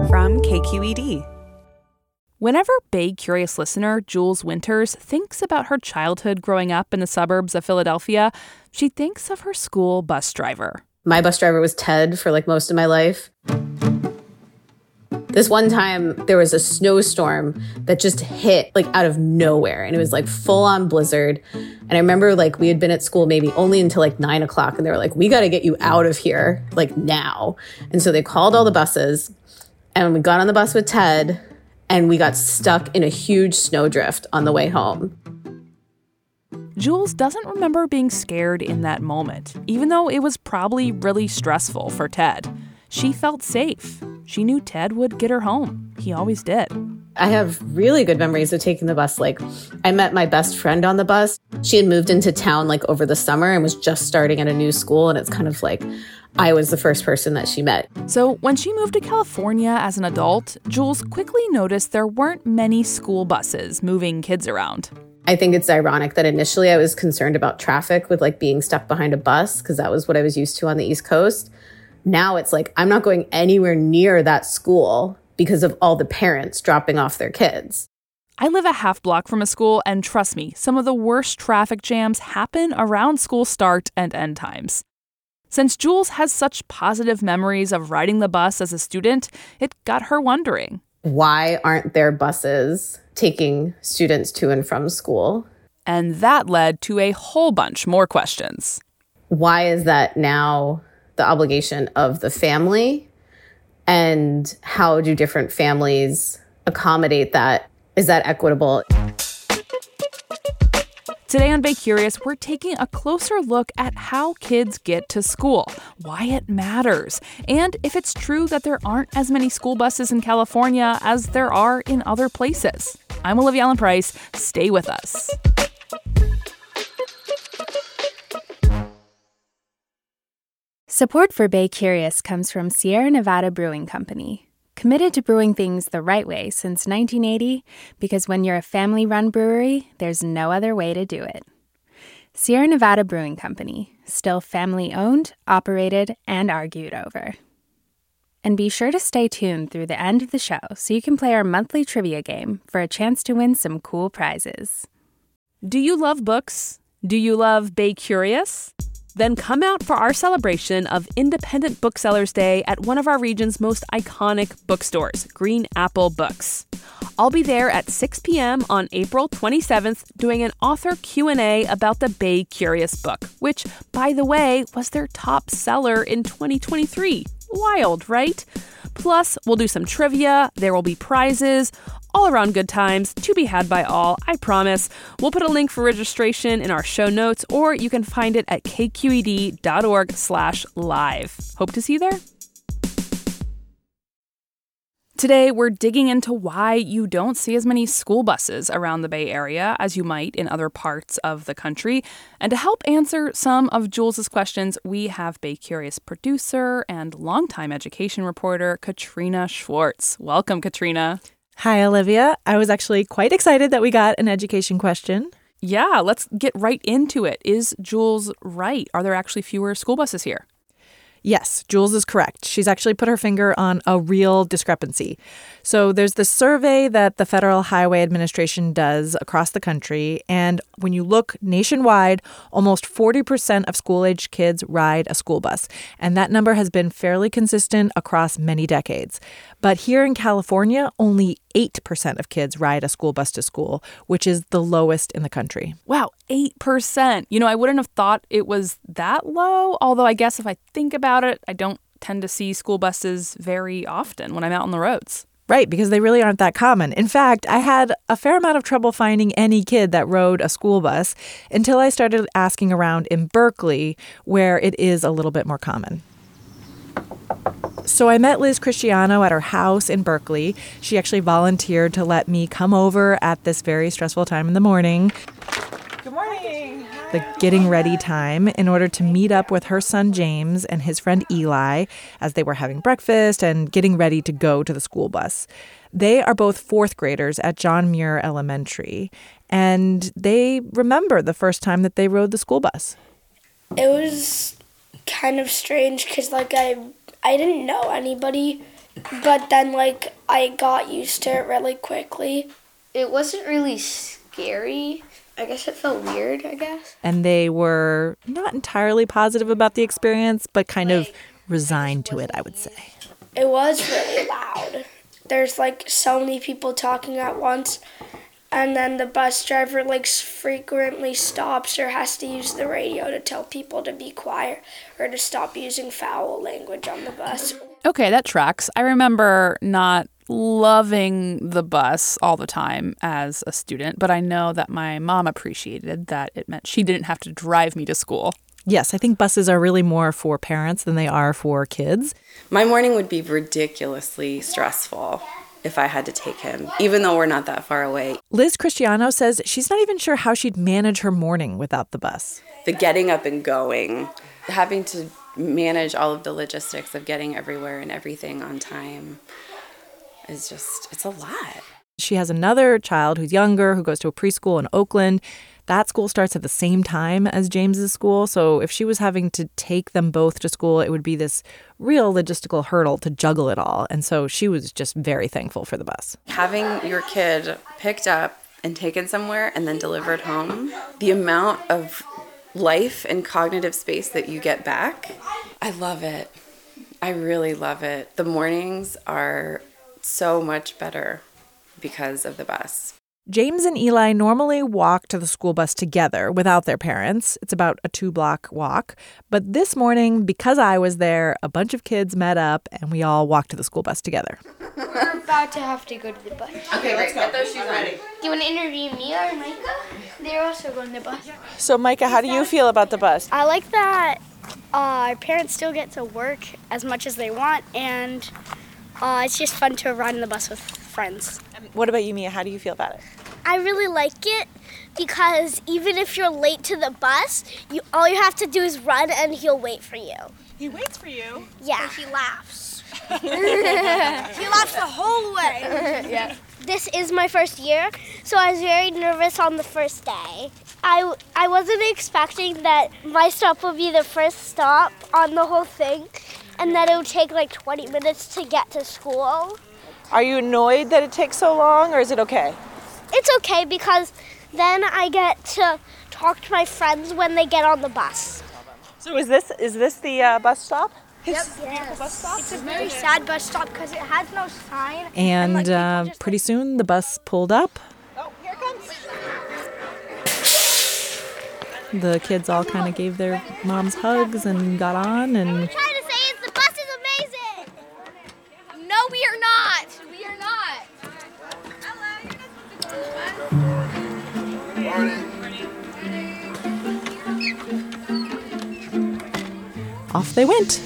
from KQED. Whenever Bay Curious listener Jules Winters thinks about her childhood growing up in the suburbs of Philadelphia, she thinks of her school bus driver. My bus driver was Ted for most of my life. This one time, there was a snowstorm that just hit out of nowhere. And it was full on blizzard. And I remember we had been at school maybe only until 9 o'clock. And they were like, we got to get you out of here now. And so they called all the buses. And we got on the bus with Ted. And we got stuck in a huge snowdrift on the way home. Jules doesn't remember being scared in that moment, even though it was probably really stressful for Ted. She felt safe. She knew Ted would get her home. He always did. I have really good memories of taking the bus. I met my best friend on the bus. She had moved into town over the summer and was just starting at a new school. And it's kind of I was the first person that she met. So when she moved to California as an adult, Jules quickly noticed there weren't many school buses moving kids around. I think it's ironic that initially I was concerned about traffic with being stuck behind a bus because that was what I was used to on the East Coast. Now it's I'm not going anywhere near that school because of all the parents dropping off their kids. I live a half block from a school, and trust me, some of the worst traffic jams happen around school start and end times. Since Jules has such positive memories of riding the bus as a student, it got her wondering. Why aren't there buses taking students to and from school? And that led to a whole bunch more questions. Why is that now the obligation of the family? And how do different families accommodate that? Is that equitable? Today on Bay Curious, we're taking a closer look at how kids get to school, why it matters, and if it's true that there aren't as many school buses in California as there are in other places. I'm Olivia Allen Price. Stay with us. Support for Bay Curious comes from Sierra Nevada Brewing Company, committed to brewing things the right way since 1980, because when you're a family-run brewery, there's no other way to do it. Sierra Nevada Brewing Company, still family-owned, operated, and argued over. And be sure to stay tuned through the end of the show so you can play our monthly trivia game for a chance to win some cool prizes. Do you love books? Do you love Bay Curious? Then come out for our celebration of Independent Booksellers Day at one of our region's most iconic bookstores, Green Apple Books. I'll be there at 6 p.m. on April 27th doing an author Q&A about the Bay Curious book, which, by the way, was their top seller in 2023. Wild, right? Plus, we'll do some trivia, there will be prizes, all around good times to be had by all, I promise. We'll put a link for registration in our show notes, or you can find it at kqed.org/live. Hope to see you there. Today, we're digging into why you don't see as many school buses around the Bay Area as you might in other parts of the country. And to help answer some of Jules' questions, we have Bay Curious producer and longtime education reporter Katrina Schwartz. Welcome, Katrina. Hi, Olivia. I was actually quite excited that we got an education question. Yeah, let's get right into it. Is Jules right? Are there actually fewer school buses here? Yes, Jules is correct. She's actually put her finger on a real discrepancy. So there's this survey that the Federal Highway Administration does across the country, and when you look nationwide, almost 40% of school-aged kids ride a school bus, and that number has been fairly consistent across many decades. But here in California, only 8% of kids ride a school bus to school, which is the lowest in the country. Wow, 8%. I wouldn't have thought it was that low, although I guess if I think about it, I don't tend to see school buses very often when I'm out on the roads. Right, because they really aren't that common. In fact, I had a fair amount of trouble finding any kid that rode a school bus until I started asking around in Berkeley, where it is a little bit more common. So I met Liz Cristiano at her house in Berkeley. She actually volunteered to let me come over at this very stressful time in the morning. Good morning. The getting ready time in order to meet up with her son James and his friend Eli as they were having breakfast and getting ready to go to the school bus. They are both fourth graders at John Muir Elementary, and they remember the first time that they rode the school bus. It was kind of strange because I didn't know anybody but then, like, I got used to it really quickly. It wasn't really scary. I guess it felt weird, I guess. And they were not entirely positive about the experience, but kind of resigned to it, I would say. It was really loud. There's, like, so many people talking at once, and then the bus driver, like, frequently stops or has to use the radio to tell people to be quiet or to stop using foul language on the bus. Okay, that tracks. I remember not loving the bus all the time as a student, but I know that my mom appreciated that it meant she didn't have to drive me to school. Yes, I think buses are really more for parents than they are for kids. My morning would be ridiculously stressful if I had to take him, even though we're not that far away. Liz Cristiano says she's not even sure how she'd manage her morning without the bus. The getting up and going, having to manage all of the logistics of getting everywhere and everything on time is just, it's a lot. She has another child who's younger, who goes to a preschool in Oakland. That school starts at the same time as James's school. So if she was having to take them both to school, it would be this real logistical hurdle to juggle it all. And so she was just very thankful for the bus. Having your kid picked up and taken somewhere and then delivered home, the amount of life and cognitive space that you get back, I love it. I really love it. The mornings are so much better because of the bus. James and Eli normally walk to the school bus together without their parents. It's about a 2-block walk. But this morning, because I was there, a bunch of kids met up and we all walked to the school bus together. We're about to have to go to the bus. Okay, let's get those shoes ready. Do you want to interview Mia or Micah? They're also going to the bus. So, Micah, how do you feel about the bus? I like that our parents still get to work as much as they want, and it's just fun to ride on the bus with friends. What about you, Mia? How do you feel about it? I really like it because even if you're late to the bus, all you have to do is run and he'll wait for you. He waits for you. Yeah. And he laughs. He laughs the whole way. Yeah. This is my first year, so I was very nervous on the first day. I wasn't expecting that my stop would be the first stop on the whole thing, and that it would take like 20 minutes to get to school. Are you annoyed that it takes so long, or is it okay? It's okay because then I get to talk to my friends when they get on the bus. So is this the bus stop? Yep. Yes. Bus stop? It's a very sad bus stop because it has no sign. And pretty soon the bus pulled up. Oh, here it comes. The kids all kind of gave their moms hugs and got on. And I'm trying to say is the bus is amazing. No, we are not. We are not. off they went.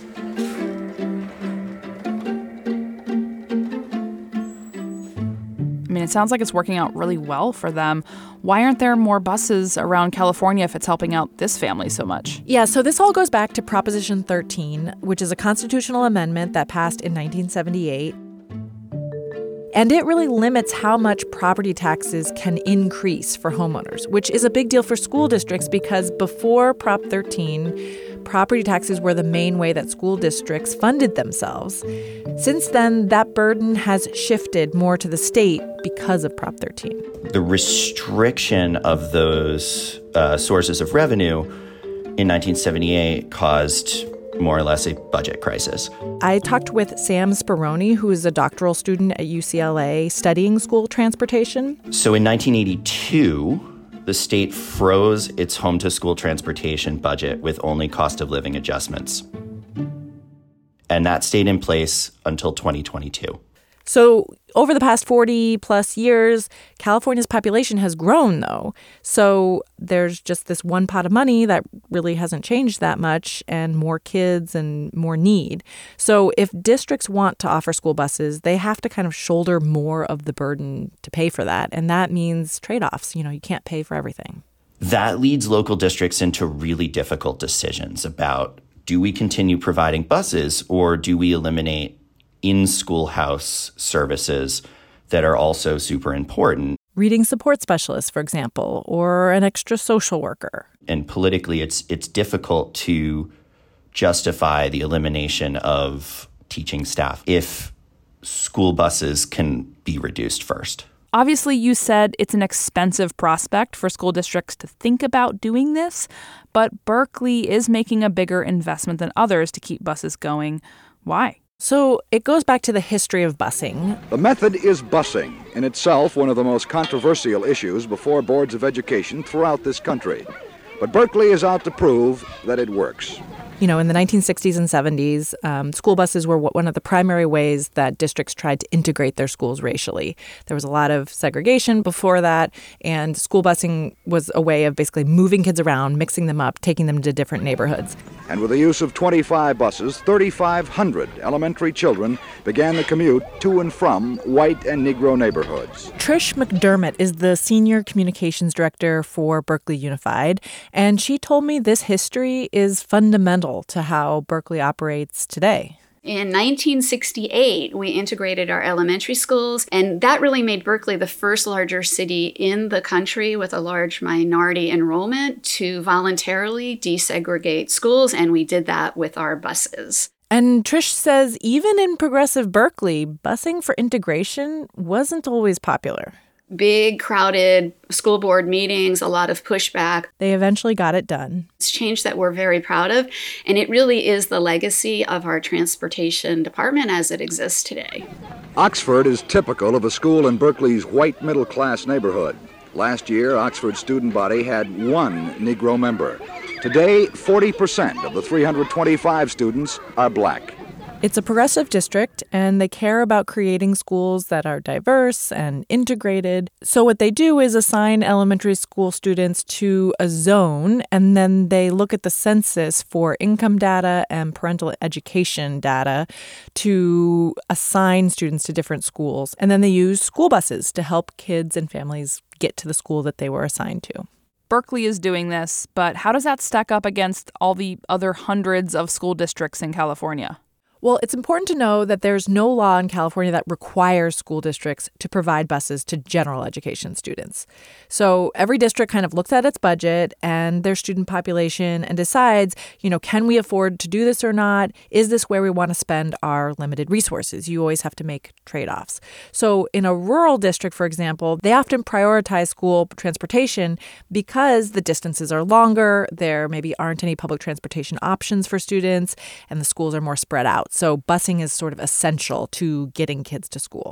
I mean, it sounds like it's working out really well for them. Why aren't there more buses around California if it's helping out this family so much? Yeah, so this all goes back to Proposition 13, which is a constitutional amendment that passed in 1978. And it really limits how much property taxes can increase for homeowners, which is a big deal for school districts because before Prop 13, property taxes were the main way that school districts funded themselves. Since then, that burden has shifted more to the state because of Prop 13. The restriction of those sources of revenue in 1978 caused more or less a budget crisis. I talked with Sam Speroni, who is a doctoral student at UCLA studying school transportation. So in 1982, the state froze its home-to-school transportation budget with only cost of living adjustments. And that stayed in place until 2022. So over the past 40 plus years, California's population has grown, though. So there's just this one pot of money that really hasn't changed that much, and more kids and more need. So if districts want to offer school buses, they have to kind of shoulder more of the burden to pay for that. And that means trade-offs. You know, you can't pay for everything. That leads local districts into really difficult decisions about, do we continue providing buses or do we eliminate in-schoolhouse services that are also super important? Reading support specialists, for example, or an extra social worker. And politically, it's difficult to justify the elimination of teaching staff if school buses can be reduced first. Obviously, you said it's an expensive prospect for school districts to think about doing this, but Berkeley is making a bigger investment than others to keep buses going. Why? So it goes back to the history of busing. The method is busing, in itself one of the most controversial issues before boards of education throughout this country. But Berkeley is out to prove that it works. You know, in the 1960s and 70s, school buses were one of the primary ways that districts tried to integrate their schools racially. There was a lot of segregation before that, and school busing was a way of basically moving kids around, mixing them up, taking them to different neighborhoods. And with the use of 25 buses, 3,500 elementary children began the commute to and from white and Negro neighborhoods. Trish McDermott is the senior communications director for Berkeley Unified, and she told me this history is fundamental to how Berkeley operates today. In 1968, we integrated our elementary schools, and that really made Berkeley the first larger city in the country with a large minority enrollment to voluntarily desegregate schools, and we did that with our buses. And Trish says even in progressive Berkeley, busing for integration wasn't always popular. Big, crowded school board meetings, a lot of pushback. They eventually got it done. It's change that we're very proud of, and it really is the legacy of our transportation department as it exists today. Oxford is typical of a school in Berkeley's white middle-class neighborhood. Last year, Oxford's student body had one Negro member. Today, 40% of the 325 students are black. It's a progressive district, and they care about creating schools that are diverse and integrated. So what they do is assign elementary school students to a zone, and then they look at the census for income data and parental education data to assign students to different schools. And then they use school buses to help kids and families get to the school that they were assigned to. Berkeley is doing this, but how does that stack up against all the other hundreds of school districts in California? Well, it's important to know that there's no law in California that requires school districts to provide buses to general education students. So every district kind of looks at its budget and their student population and decides, can we afford to do this or not? Is this where we want to spend our limited resources? You always have to make trade-offs. So in a rural district, for example, they often prioritize school transportation because the distances are longer, there maybe aren't any public transportation options for students, and the schools are more spread out. So busing is sort of essential to getting kids to school.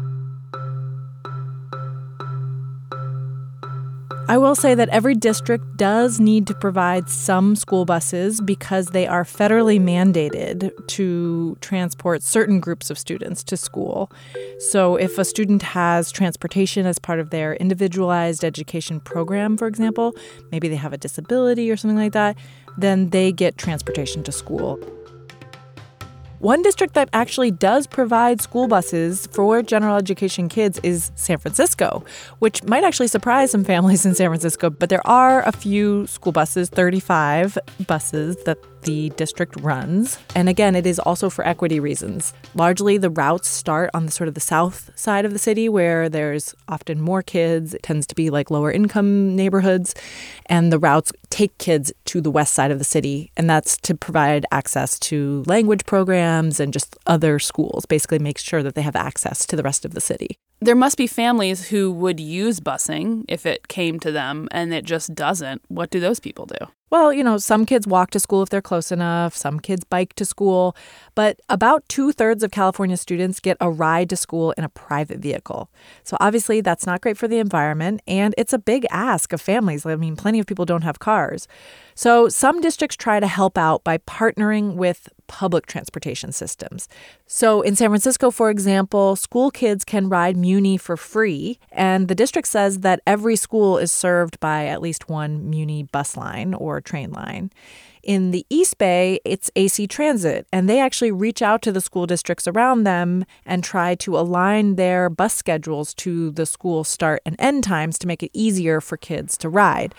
I will say that every district does need to provide some school buses because they are federally mandated to transport certain groups of students to school. So if a student has transportation as part of their individualized education program, for example, maybe they have a disability or something like that, then they get transportation to school. One district that actually does provide school buses for general education kids is San Francisco, which might actually surprise some families in San Francisco. But there are a few school buses, 35 buses that the district runs. And again, it is also for equity reasons. Largely, the routes start on the sort of the south side of the city where there's often more kids. It tends to be like lower income neighborhoods. And the routes take kids to the west side of the city. And that's to provide access to language programs and just other schools, basically make sure that they have access to the rest of the city. There must be families who would use busing if it came to them and it just doesn't. What do those people do? Well, some kids walk to school if they're close enough. Some kids bike to school. But about 2/3 of California students get a ride to school in a private vehicle. So obviously that's not great for the environment. And it's a big ask of families. I mean, plenty of people don't have cars. So some districts try to help out by partnering with public transportation systems. So in San Francisco, for example, school kids can ride Muni for free. And the district says that every school is served by at least one Muni bus line or train line. In the East Bay, it's AC Transit, and they actually reach out to the school districts around them and try to align their bus schedules to the school start and end times to make it easier for kids to ride.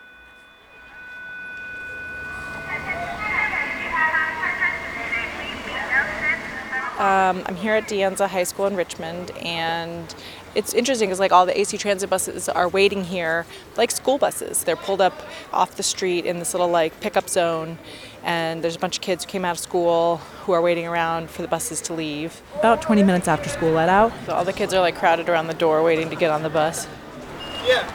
I'm here at De Anza High School in Richmond, and it's interesting because all the AC Transit buses are waiting here like school buses. They're pulled up off the street in this little pickup zone, And there's a bunch of kids who came out of school who are waiting around for the buses to leave. About 20 minutes after school let out. So all the kids are like crowded around the door waiting to get on the bus. Yeah.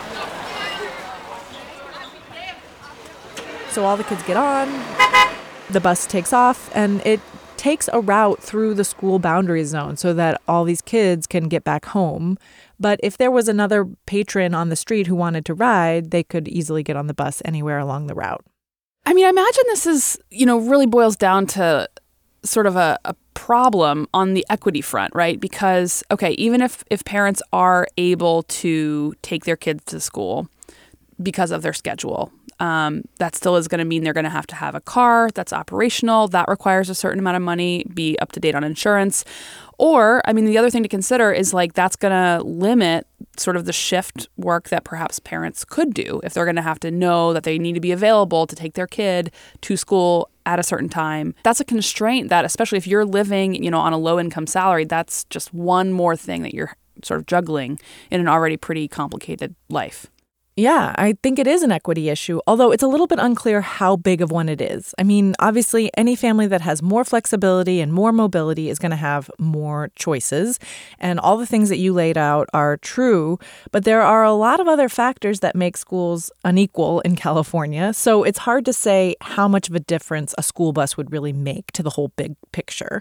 So all the kids get on, the bus takes off, and it takes a route through the school boundary zone so that all these kids can get back home. But if there was another patron on the street who wanted to ride, they could easily get on the bus anywhere along the route. I mean, I imagine this is, really boils down to sort of a problem on the equity front, right? Because, okay, even if parents are able to take their kids to school because of their schedule, that still is going to mean they're going to have a car that's operational. That requires a certain amount of money, be up to date on insurance. Or, the other thing to consider is that's going to limit sort of the shift work that perhaps parents could do if they're going to have to know that they need to be available to take their kid to school at a certain time. That's a constraint that, especially if you're living, on a low income salary, that's just one more thing that you're sort of juggling in an already pretty complicated life. Yeah, I think it is an equity issue, although it's a little bit unclear how big of one it is. Obviously, any family that has more flexibility and more mobility is going to have more choices. And all the things that you laid out are true, but there are a lot of other factors that make schools unequal in California. So it's hard to say how much of a difference a school bus would really make to the whole big picture.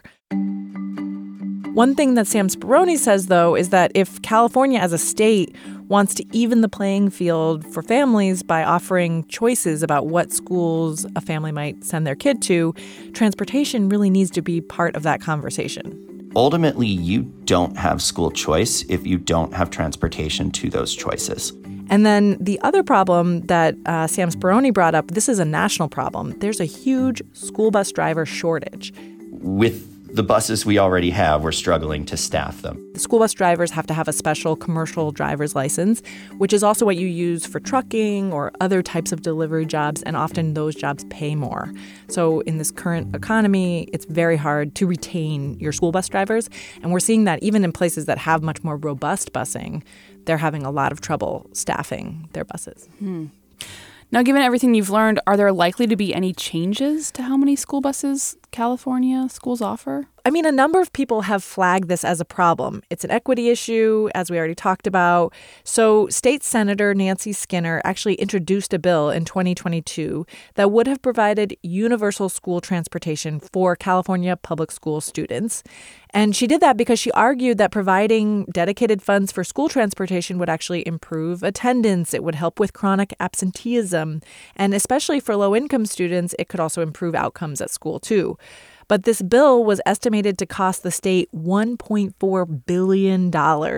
One thing that Sam Speroni says, though, is that if California as a state wants to even the playing field for families by offering choices about what schools a family might send their kid to, transportation really needs to be part of that conversation. Ultimately, you don't have school choice if you don't have transportation to those choices. And then the other problem that Sam Speroni brought up, this is a national problem. There's a huge school bus driver shortage. With the buses we already have, we're struggling to staff them. The school bus drivers have to have a special commercial driver's license, which is also what you use for trucking or other types of delivery jobs, and often those jobs pay more. So in this current economy, it's very hard to retain your school bus drivers, and we're seeing that even in places that have much more robust busing, they're having a lot of trouble staffing their buses. Now, given everything you've learned, are there likely to be any changes to how many school buses California schools offer? A number of people have flagged this as a problem. It's an equity issue, as we already talked about. So State Senator Nancy Skinner actually introduced a bill in 2022 that would have provided universal school transportation for California public school students. And she did that because she argued that providing dedicated funds for school transportation would actually improve attendance. It would help with chronic absenteeism. And especially for low-income students, it could also improve outcomes at school, too. But this bill was estimated to cost the state $1.4 billion.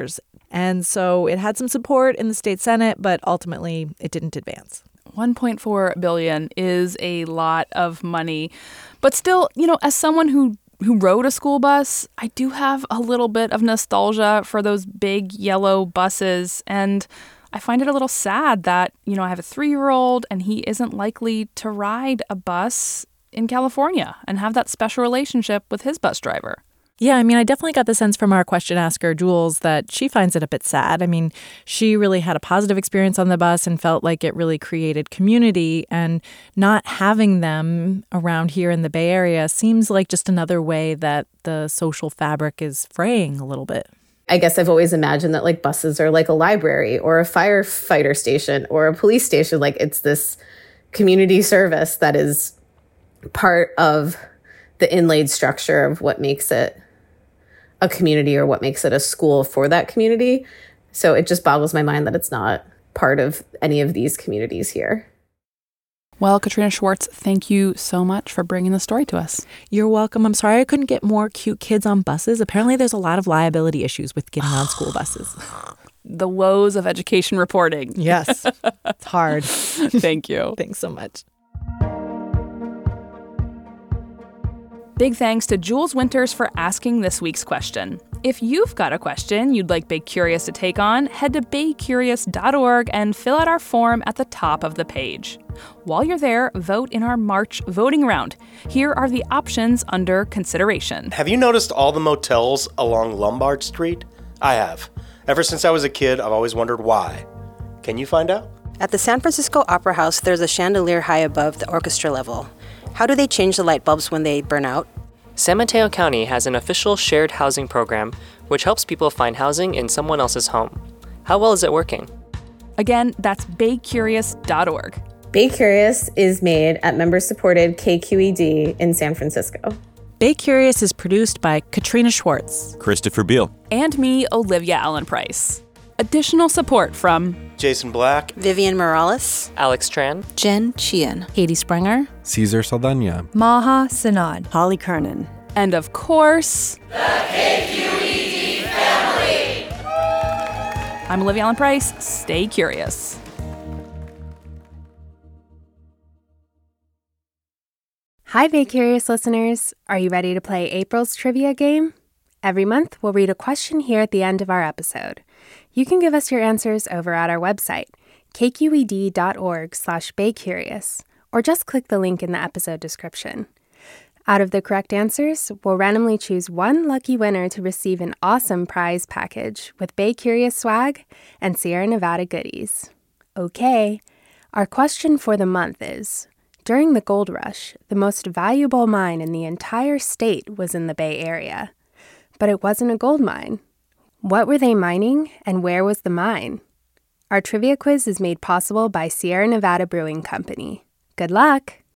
And so it had some support in the state Senate, but ultimately it didn't advance. $1.4 billion is a lot of money. But still, as someone who rode a school bus, I do have a little bit of nostalgia for those big yellow buses. And I find it a little sad that, I have a 3-year-old and he isn't likely to ride a bus in California and have that special relationship with his bus driver. Yeah, I definitely got the sense from our question asker, Jules, that she finds it a bit sad. She really had a positive experience on the bus and felt like it really created community, and not having them around here in the Bay Area seems like just another way that the social fabric is fraying a little bit. I guess I've always imagined that buses are like a library or a firefighter station or a police station. It's this community service that is part of the inlaid structure of what makes it a community or what makes it a school for that community. So it just boggles my mind that it's not part of any of these communities here. Well, Katrina Schwartz, thank you so much for bringing the story to us. You're welcome. I'm sorry I couldn't get more cute kids on buses. Apparently there's a lot of liability issues with getting on school buses. The woes of education reporting. Yes, it's hard. Thank you. Thanks so much. Big thanks to Jules Winters for asking this week's question. If you've got a question you'd like Bay Curious to take on, head to baycurious.org and fill out our form at the top of the page. While you're there, vote in our March voting round. Here are the options under consideration. Have you noticed all the motels along Lombard Street? I have. Ever since I was a kid, I've always wondered why. Can you find out? At the San Francisco Opera House, there's a chandelier high above the orchestra level. How do they change the light bulbs when they burn out? San Mateo County has an official shared housing program which helps people find housing in someone else's home. How well is it working? Again, that's baycurious.org. Bay Curious is made at member-supported KQED in San Francisco. Bay Curious is produced by Katrina Schwartz, Christopher Beal, and me, Olivia Allen Price. Additional support from Jason Black, Vivian Morales, Alex Tran, Jen Chian, Katie Springer, Caesar Saldana, Maha Sanad, Holly Kernan, and of course, the KQED family. I'm Olivia Allen Price. Stay curious. Hi, Bay Curious listeners. Are you ready to play April's trivia game? Every month, we'll read a question here at the end of our episode. You can give us your answers over at our website, kqed.org/baycurious, or just click the link in the episode description. Out of the correct answers, we'll randomly choose one lucky winner to receive an awesome prize package with Bay Curious swag and Sierra Nevada goodies. Okay, our question for the month is, during the gold rush, the most valuable mine in the entire state was in the Bay Area. But it wasn't a gold mine. What were they mining, and where was the mine? Our trivia quiz is made possible by Sierra Nevada Brewing Company. Good luck!